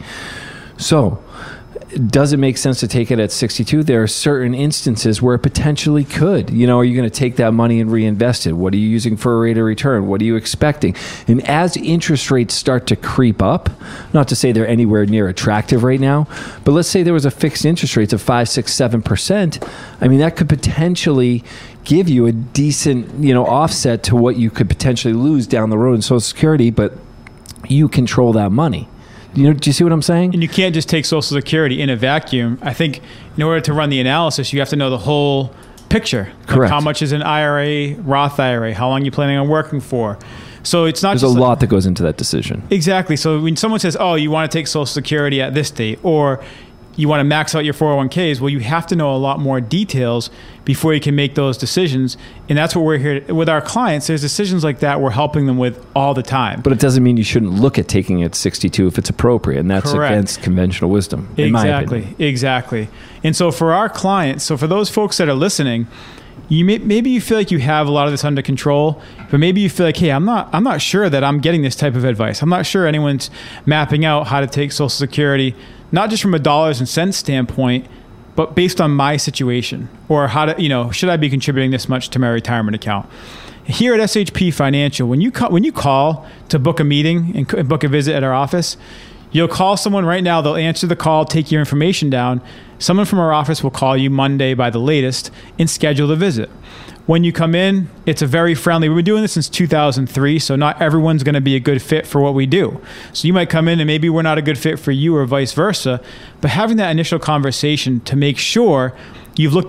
So does it make sense to take it at sixty-two? There are certain instances where it potentially could. You know, are you going to take that money and reinvest it? What are you using for a rate of return? What are you expecting? And as interest rates start to creep up, not to say they're anywhere near attractive right now, but let's say there was a fixed interest rate of five, six, seven percent. I mean, that could potentially give you a decent, you know, offset to what you could potentially lose down the road in Social Security, but you control that money. You know, do you see what I'm saying? And you can't just take Social Security in a vacuum. I think in order to run the analysis, you have to know the whole picture. Correct. Like how much is an I R A, Roth I R A? How long are you planning on working for? So it's not There's just a like, lot that goes into that decision. Exactly. So when someone says, oh, you want to take Social Security at this date, or you want to max out your four oh one k's, well, you have to know a lot more details before you can make those decisions. And that's what we're here to, with our clients. There's decisions like that we're helping them with all the time. But it doesn't mean you shouldn't look at taking it at sixty-two if it's appropriate, and that's Correct. against conventional wisdom, in my Exactly. opinion. Exactly. And so for our clients, so for those folks that are listening, you may, maybe you feel like you have a lot of this under control, but maybe you feel like, hey, I'm not I'm not sure that I'm getting this type of advice. I'm not sure anyone's mapping out how to take Social Security, not just from a dollars and cents standpoint, but based on my situation, or how to, you know, should I be contributing this much to my retirement account? Here at S H P Financial, when you call, when you call to book a meeting and, and book a visit at our office, you'll call someone right now. They'll answer the call, take your information down. Someone from our office will call you Monday by the latest and schedule the visit. When you come in, it's a very friendly, we've been doing this since two thousand three, so not everyone's going to be a good fit for what we do. So you might come in and maybe we're not a good fit for you or vice versa, but having that initial conversation to make sure you've looked at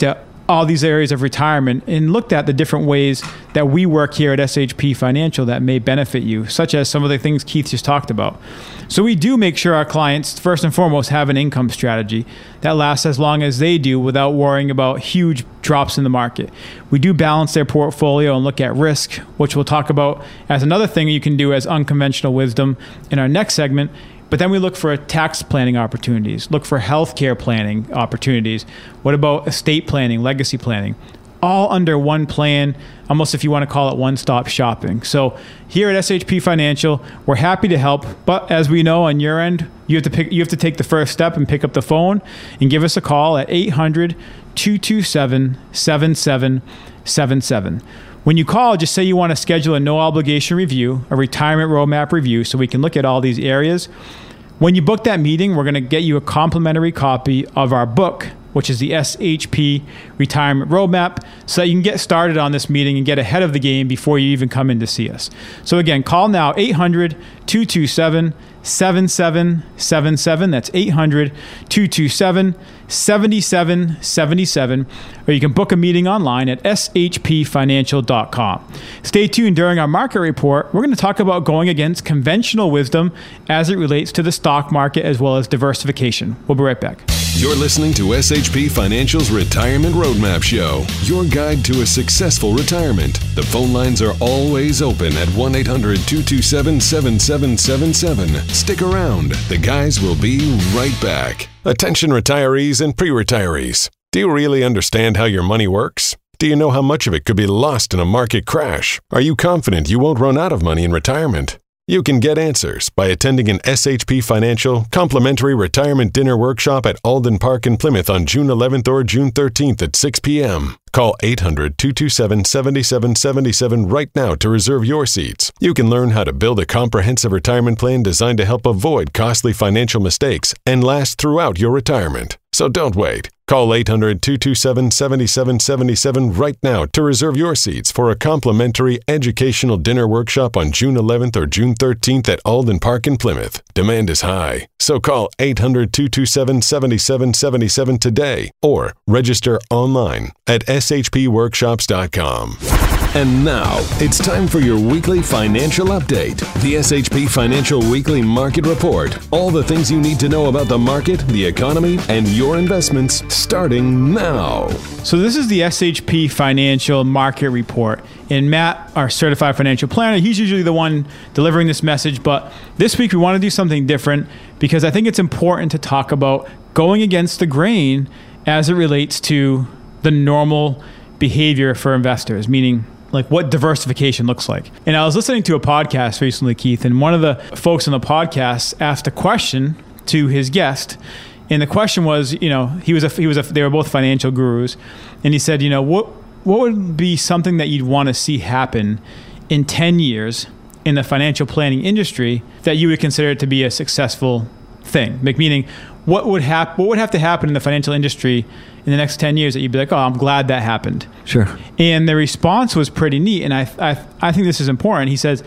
all these areas of retirement and looked at the different ways that we work here at S H P Financial that may benefit you, such as some of the things Keith just talked about. So we do make sure our clients, first and foremost, have an income strategy that lasts as long as they do without worrying about huge drops in the market. We do balance their portfolio and look at risk, which we'll talk about as another thing you can do as unconventional wisdom in our next segment. But then we look for tax planning opportunities, look for healthcare planning opportunities. What about estate planning, legacy planning? All under one plan, almost if you want to call it one-stop shopping. So here at S H P Financial, we're happy to help. But as we know on your end, you have to pick, you have to take the first step and pick up the phone and give us a call at eight hundred, two two seven, seven seven seven seven. When you call, just say you want to schedule a no-obligation review, a retirement roadmap review, so we can look at all these areas. When you book that meeting, we're going to get you a complimentary copy of our book, which is the S H P Retirement Roadmap, so that you can get started on this meeting and get ahead of the game before you even come in to see us. So again, call now, eight hundred, two two seven, seven seven seven seven. That's eight hundred, two two seven, seven seven seven seven. Or you can book a meeting online at s h p financial dot com. Stay tuned. During our market report, we're going to talk about going against conventional wisdom as it relates to the stock market as well as diversification. We'll be right back. You're listening to S H P Financial's Retirement Roadmap Show, your guide to a successful retirement. The phone lines are always open at one eight hundred, two two seven, seven seven seven seven. Stick around. The guys will be right back. Attention retirees and pre-retirees. Do you really understand how your money works? Do you know how much of it could be lost in a market crash? Are you confident you won't run out of money in retirement? You can get answers by attending an S H P Financial complimentary retirement dinner workshop at Alden Park in Plymouth on June eleventh or June thirteenth at six p.m. Call eight hundred, two two seven, seven seven seven seven right now to reserve your seats. You can learn how to build a comprehensive retirement plan designed to help avoid costly financial mistakes and last throughout your retirement. So don't wait. Call eight hundred, two two seven, seven seven seven seven right now to reserve your seats for a complimentary educational dinner workshop on June eleventh or June thirteenth at Alden Park in Plymouth. Demand is high, so call eight hundred, two two seven, seven seven seven seven today or register online at s h p workshops dot com. And now, it's time for your weekly financial update. The S H P Financial Weekly Market Report. All the things you need to know about the market, the economy, and your investments starting now. So this is the S H P Financial Market Report. And Matt, our certified financial planner, he's usually the one delivering this message. But this week we want to do something different because I think it's important to talk about going against the grain as it relates to the normal behavior for investors, meaning like what diversification looks like. And I was listening to a podcast recently, Keith, and one of the folks on the podcast asked a question to his guest. And the question was, you know, he was a, he was a, they were both financial gurus. And he said, you know, what, what would be something that you'd want to see happen in ten years in the financial planning industry that you would consider to be a successful thing? Like, meaning what would hap- what would have to happen in the financial industry in the next ten years that you'd be like, oh, I'm glad that happened. Sure. And the response was pretty neat. And I, I, I think this is important. He says,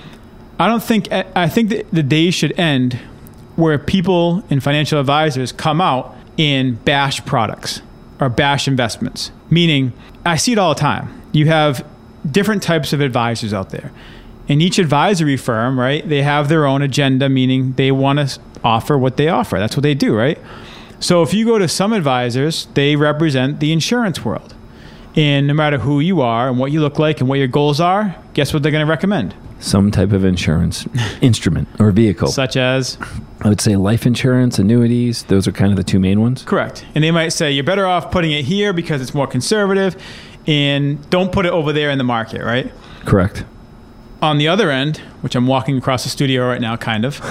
I don't think, I think that the day should end where people and financial advisors come out and bash products or bash investments. Meaning, I see it all the time. You have different types of advisors out there. And each advisory firm, right, they have their own agenda, meaning they want to offer what they offer. That's what they do, right? So if you go to some advisors, they represent the insurance world. And no matter who you are and what you look like and what your goals are, guess what they're going to recommend? Some type of insurance instrument or vehicle. Such as? I would say life insurance, annuities. Those are kind of the two main ones. Correct. And they might say, you're better off putting it here because it's more conservative and don't put it over there in the market, right? Correct. On the other end, which I'm walking across the studio right now, kind of.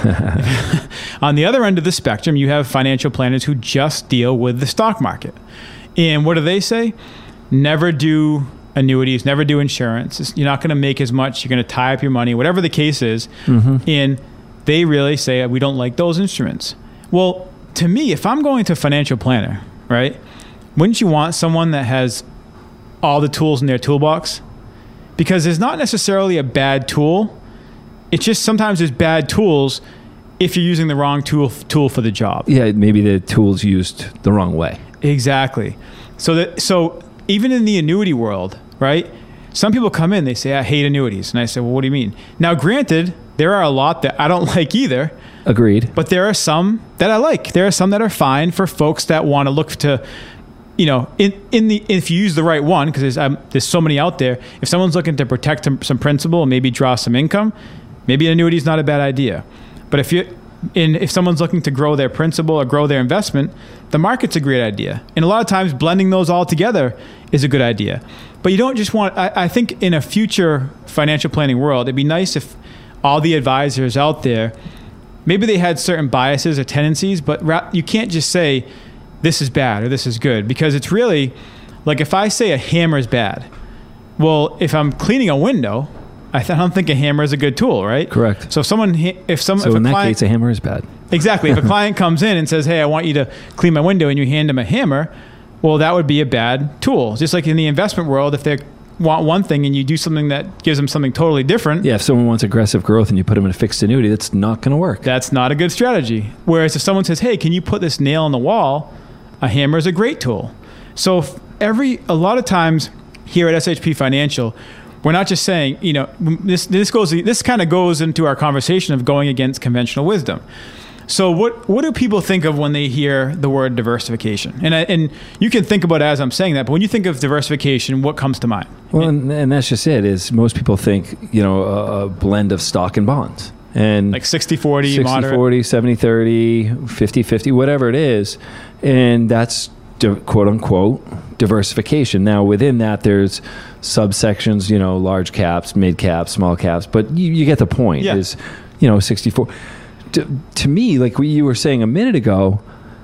On the other end of the spectrum, you have financial planners who just deal with the stock market. And what do they say? Never do annuities, never do insurance. You're not going to make as much. You're going to tie up your money, whatever the case is. Mm-hmm. And they really say, we don't like those instruments. Well, to me, if I'm going to a financial planner, right, wouldn't you want someone that has all the tools in their toolbox? Because there's not necessarily a bad tool. It's just sometimes there's bad tools if you're using the wrong tool tool for the job. Yeah, maybe the tool's used the wrong way. Exactly. So that so even in the annuity world, right? Some people come in, they say, I hate annuities. And I say, well, what do you mean? Now, granted, there are a lot that I don't like either. Agreed. But there are some that I like. There are some that are fine for folks that want to look to, you know, in, in the if you use the right one, because there's, um, there's so many out there. If someone's looking to protect some, some principal and maybe draw some income, maybe an annuity is not a bad idea. But if you in if someone's looking to grow their principal or grow their investment, the market's a great idea. And a lot of times blending those all together is a good idea. But you don't just want, I, I think in a future financial planning world, it'd be nice if all the advisors out there, maybe they had certain biases or tendencies, but ra- you can't just say this is bad or this is good, because it's really like if I say a hammer is bad, well, if I'm cleaning a window, I, th- I don't think a hammer is a good tool, right? Correct. So if someone, if some, so if in a that client, case, a hammer is bad. Exactly. If a client comes in and says, hey, I want you to clean my window, and you hand them a hammer, well, that would be a bad tool. Just like in the investment world, if they want one thing and you do something that gives them something totally different. Yeah, if someone wants aggressive growth and you put them in a fixed annuity, that's not going to work. That's not a good strategy. Whereas if someone says, hey, can you put this nail on the wall? A hammer is a great tool. So every, a lot of times here at S H P Financial, we're not just saying, you know, this this goes this kind of goes into our conversation of going against conventional wisdom. So what what do people think of when they hear the word diversification? And I, and you can think about it as I'm saying that, but when you think of diversification, what comes to mind? Well, and, and that's just it. Is most people think, you know, a, a blend of stock and bonds, and like sixty forty, sixty forty, seventy thirty, fifty fifty, whatever it is, and that's quote unquote diversification. Now within that, there's subsections, you know, large caps, mid caps, small caps, but you, you get the point. Yeah. Is, you know, sixty-four. To, to me, like what you were saying a minute ago,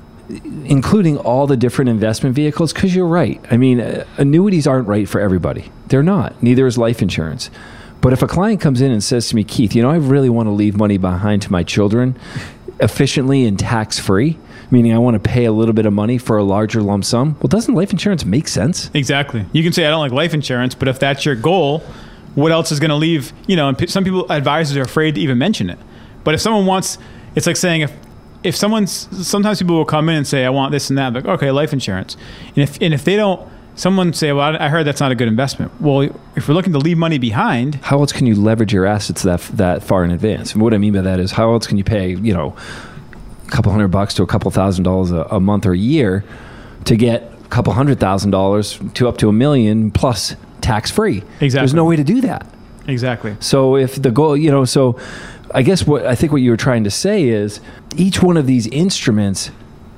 including all the different investment vehicles, because you're right. I mean, uh, annuities aren't right for everybody. They're not. Neither is life insurance. But if a client comes in and says to me, Keith, you know, I really want to leave money behind to my children efficiently and tax-free, meaning I want to pay a little bit of money for a larger lump sum, well, doesn't life insurance make sense? Exactly. You can say, I don't like life insurance, but if that's your goal, what else is going to leave? You know, and p- some people, advisors are afraid to even mention it. But if someone wants, it's like saying, if if someone's, sometimes people will come in and say, I want this and that, like, okay, life insurance. And if and if they don't, someone say, well, I heard that's not a good investment. Well, if we're looking to leave money behind. How else can you leverage your assets that that far in advance? And what I mean by that is, how else can you pay, you know, a couple hundred bucks to a couple thousand dollars a, a month or a year to get a couple hundred thousand dollars to up to a million plus tax free? Exactly. There's no way to do that. Exactly. So if the goal, you know, so I guess what I think what you were trying to say is each one of these instruments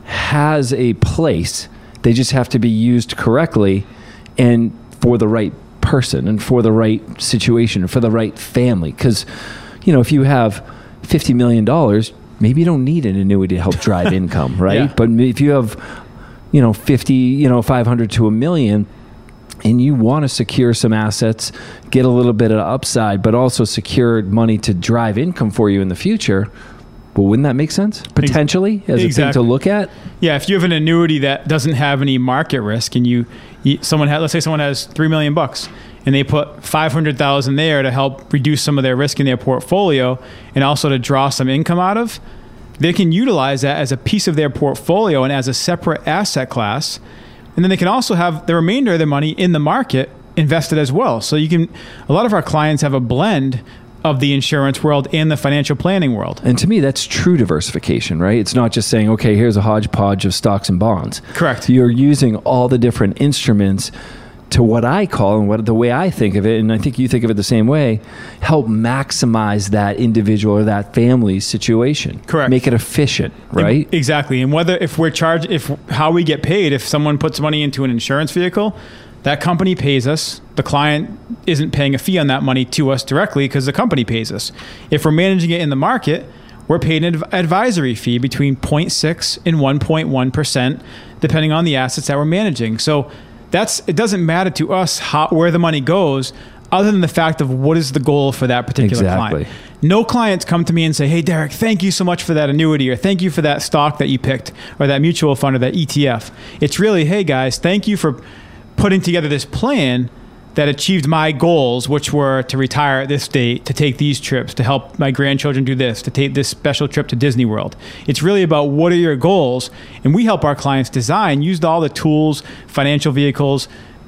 has a place. They just have to be used correctly and for the right person and for the right situation and for the right family. Because, you know, if you have fifty million dollars, maybe you don't need an annuity to help drive income, right? Yeah. But if you have, you know, fifty, you know, five hundred to a million, and you want to secure some assets, get a little bit of upside, but also secure money to drive income for you in the future, well, wouldn't that make sense? Potentially, as exactly. a thing to look at? Yeah, if you have an annuity that doesn't have any market risk, and you, you someone has, let's say someone has three million bucks, and they put five hundred thousand there to help reduce some of their risk in their portfolio, and also to draw some income out of, they can utilize that as a piece of their portfolio and as a separate asset class. And then they can also have the remainder of their money in the market invested as well. So you can, a lot of our clients have a blend of the insurance world and the financial planning world. And to me, that's true diversification, right? It's not just saying, okay, here's a hodgepodge of stocks and bonds. Correct. You're using all the different instruments to what I call, and what the way I think of it, and I think you think of it the same way, help maximize that individual or that family's situation. Correct. Make it efficient, right? And exactly. And whether, if we're charged, if how we get paid, if someone puts money into an insurance vehicle, that company pays us. The client isn't paying a fee on that money to us directly because the company pays us. If we're managing it in the market, we're paid an advisory fee between zero point six and one point one percent, depending on the assets that we're managing. So that's, it doesn't matter to us how, where the money goes, other than the fact of what is the goal for that particular Exactly. client. No clients come to me and say, hey, Derek, thank you so much for that annuity, or thank you for that stock that you picked, or that mutual fund, or that E T F. It's really, hey guys, thank you for putting together this plan that achieved my goals, which were to retire at this date, to take these trips, to help my grandchildren do this, to take this special trip to Disney World. It's really about what are your goals, and we help our clients design, use all the tools, financial vehicles,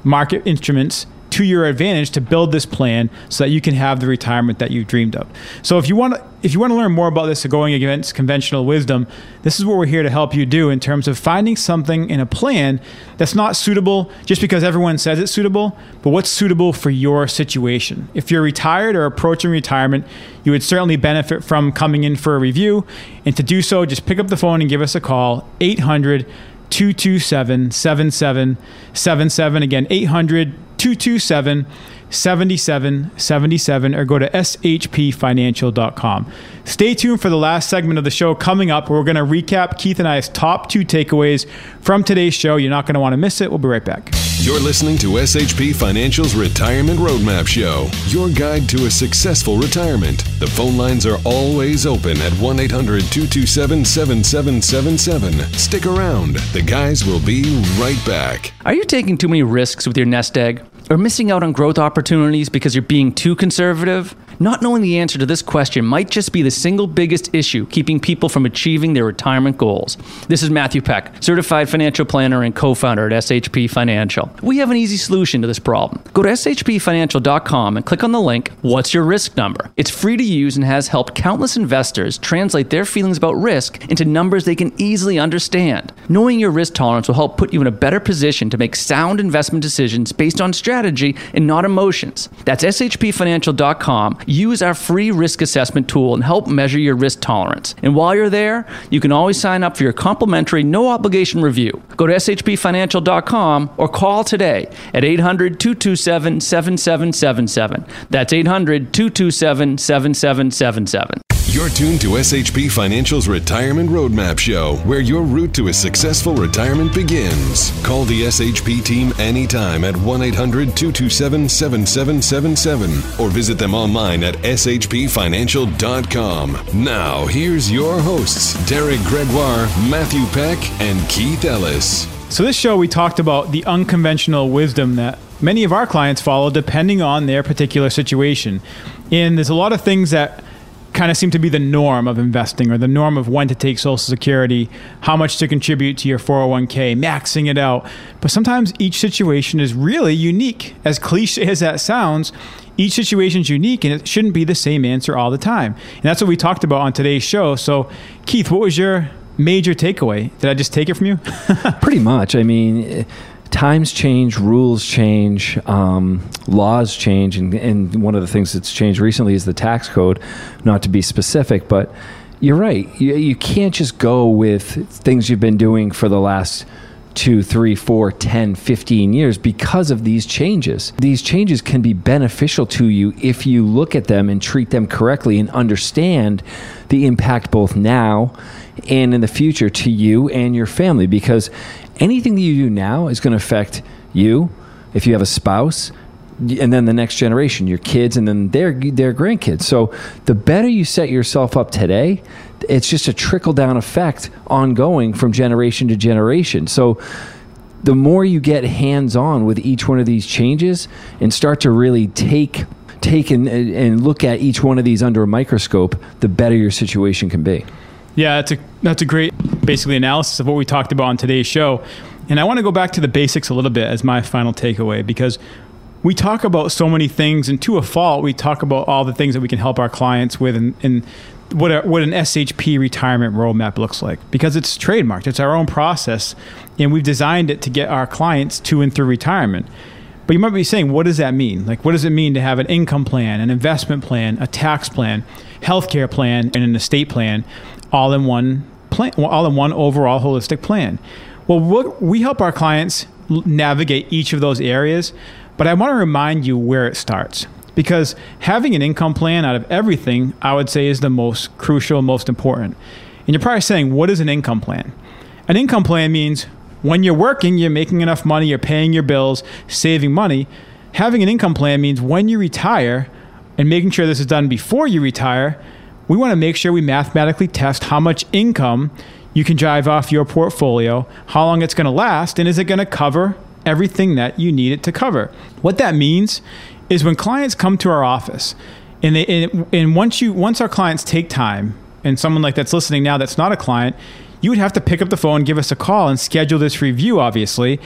market instruments to your advantage to build this plan so that you can have the retirement that you dreamed of. So if you want to, if you want to learn more about this, going against conventional wisdom, this is what we're here to help you do in terms of finding something in a plan that's not suitable just because everyone says it's suitable, but what's suitable for your situation. If you're retired or approaching retirement, you would certainly benefit from coming in for a review. And to do so, just pick up the phone and give us a call, eight hundred, two two seven, seven seven seven seven. Again, eight hundred, two two seven, seven seven seven seven, or go to s h p financial dot com. Stay tuned for the last segment of the show coming up, where we're going to recap Keith and I's top two takeaways from today's show. You're not going to want to miss it. We'll be right back. You're listening to S H P Financial's Retirement Roadmap Show, your guide to a successful retirement. The phone lines are always open at one eight hundred, two two seven, seven seven seven seven. Stick around. The guys will be right back. Are you taking too many risks with your nest egg? Or missing out on growth opportunities because you're being too conservative? Not knowing the answer to this question might just be the single biggest issue keeping people from achieving their retirement goals. This is Matthew Peck, certified financial planner and co-founder at S H P Financial. We have an easy solution to this problem. Go to s h p financial dot com and click on the link, What's Your Risk Number? It's free to use and has helped countless investors translate their feelings about risk into numbers they can easily understand. Knowing your risk tolerance will help put you in a better position to make sound investment decisions based on strategy and not emotions. That's s h p financial dot com. Use our free risk assessment tool and help measure your risk tolerance. And while you're there, you can always sign up for your complimentary no-obligation review. Go to s h p financial dot com or call today at eight hundred, two two seven, seven seven seven seven. That's eight hundred, two two seven, seven seven seven seven. You're tuned to S H P Financial's Retirement Roadmap Show, where your route to a successful retirement begins. Call the S H P team anytime at one eight hundred, two two seven, seven seven seven seven or visit them online at s h p financial dot com. Now, here's your hosts, Derek Gregoire, Matthew Peck, and Keith Ellis. So this show, we talked about the unconventional wisdom that many of our clients follow depending on their particular situation. And there's a lot of things that kind of seem to be the norm of investing, or the norm of when to take Social Security, how much to contribute to your four oh one k, maxing it out. But sometimes each situation is really unique. As cliche as that sounds, each situation is unique, and it shouldn't be the same answer all the time. And that's what we talked about on today's show. So, Keith, what was your major takeaway? Did I just take it from you? Pretty much. I mean, times change, rules change, um, laws change, and, and one of the things that's changed recently is the tax code, not to be specific, but you're right. You, you can't just go with things you've been doing for the last two, three, four, ten, fifteen years because of these changes. These changes can be beneficial to you if you look at them and treat them correctly and understand the impact both now and in the future to you and your family, because anything that you do now is going to affect you, if you have a spouse, and then the next generation, your kids, and then their their grandkids. So the better you set yourself up today, it's just a trickle-down effect ongoing from generation to generation. So the more you get hands-on with each one of these changes and start to really take take and, and look at each one of these under a microscope, the better your situation can be. Yeah, that's a that's a great, basically, analysis of what we talked about on today's show. And I want to go back to the basics a little bit as my final takeaway, because we talk about so many things, and to a fault, we talk about all the things that we can help our clients with, and, and what a, what an S H P retirement roadmap looks like, because it's trademarked. It's our own process, and we've designed it to get our clients to and through retirement. But you might be saying, what does that mean? Like, what does it mean to have an income plan, an investment plan, a tax plan, healthcare plan, and an estate plan, all in one plan, all in one overall holistic plan? Well, what, we help our clients navigate each of those areas, but I want to remind you where it starts, because having an income plan out of everything, I would say, is the most crucial, most important. And you're probably saying, what is an income plan? An income plan means when you're working, you're making enough money, you're paying your bills, saving money. Having an income plan means when you retire, and making sure this is done before you retire, we want to make sure we mathematically test how much income you can drive off your portfolio, how long it's going to last, and is it going to cover everything that you need it to cover. What that means is when clients come to our office, and, they, and, and once you once our clients take time, and someone like that's listening now that's not a client, you would have to pick up the phone, give us a call, and schedule this review, obviously.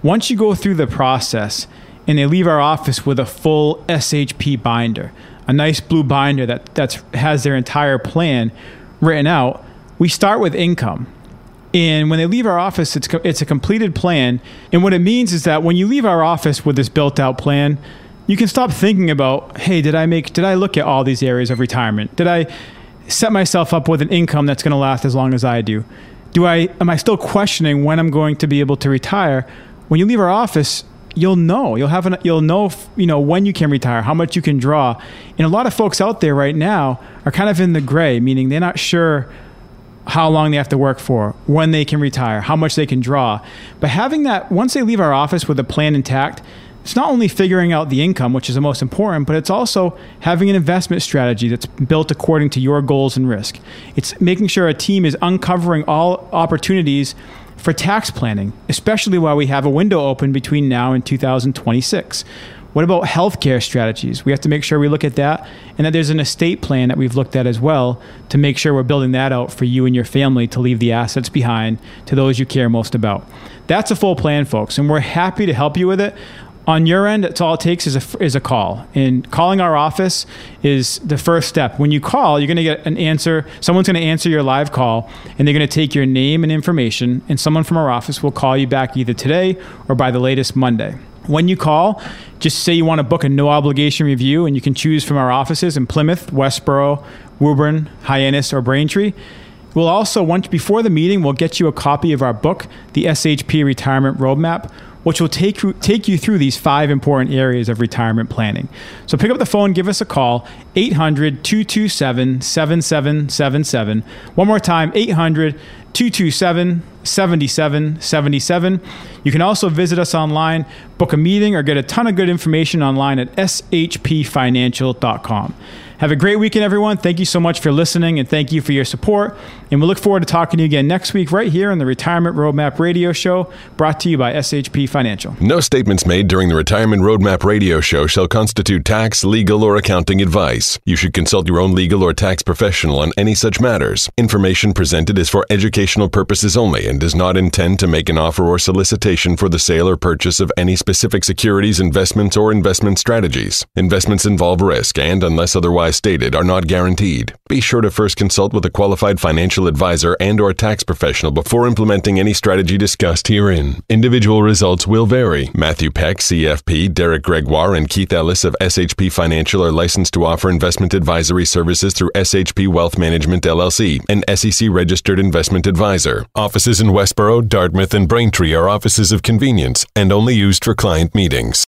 once you go through the process and they leave our office with a full S H P binder, a nice blue binder that that's, has their entire plan written out, we start with income. And when they leave our office, it's it's a completed plan. And what it means is that when you leave our office with this built-out plan, you can stop thinking about, hey, did I make did I look at all these areas of retirement? Did I set myself up with an income that's going to last as long as I do? Do I am I still questioning when I'm going to be able to retire? When you leave our office, you'll know. You'll have an, you'll know, you know, when you can retire, how much you can draw. And a lot of folks out there right now are kind of in the gray, meaning they're not sure how long they have to work for, when they can retire, how much they can draw. But having that, once they leave our office with a plan intact, it's not only figuring out the income, which is the most important, but it's also having an investment strategy that's built according to your goals and risk. It's making sure a team is uncovering all opportunities for tax planning, especially while we have a window open between now and two thousand twenty-six. What about healthcare strategies? We have to make sure we look at that, and that there's an estate plan that we've looked at as well to make sure we're building that out for you and your family to leave the assets behind to those you care most about. That's a full plan, folks, and we're happy to help you with it. On your end, it's all it takes is a, is a call. And calling our office is the first step. When you call, you're going to get an answer. Someone's going to answer your live call, and they're going to take your name and information, and someone from our office will call you back either today or by the latest Monday. When you call, just say you want to book a no obligation review, and you can choose from our offices in Plymouth, Westboro, Woburn, Hyannis, or Braintree. We'll also, once before the meeting, we'll get you a copy of our book, the S H P Retirement Roadmap, which will take you, take you through these five important areas of retirement planning. So pick up the phone, give us a call, eight hundred, two two seven, seven seven seven seven. One more time, eight hundred, two two seven, seven seven seven seven. You can also visit us online, book a meeting, or get a ton of good information online at s h p financial dot com. Have a great weekend, everyone. Thank you so much for listening, and thank you for your support. And we look forward to talking to you again next week right here on the Retirement Roadmap Radio Show, brought to you by S H P Financial. No statements made during the Retirement Roadmap Radio Show shall constitute tax, legal, or accounting advice. You should consult your own legal or tax professional on any such matters. Information presented is for educational purposes only and does not intend to make an offer or solicitation for the sale or purchase of any specific securities, investments, or investment strategies. Investments involve risk and, unless otherwise stated, are not guaranteed. Be sure to first consult with a qualified financial advisor and or tax professional before implementing any strategy discussed herein. Individual results will vary. Matthew Peck, C F P, Derek Gregoire, and Keith Ellis of S H P Financial are licensed to offer investment advisory services through S H P Wealth Management, L L C, an S E C-registered investment advisor. Offices in Westboro, Dartmouth, and Braintree are offices of convenience and only used for client meetings.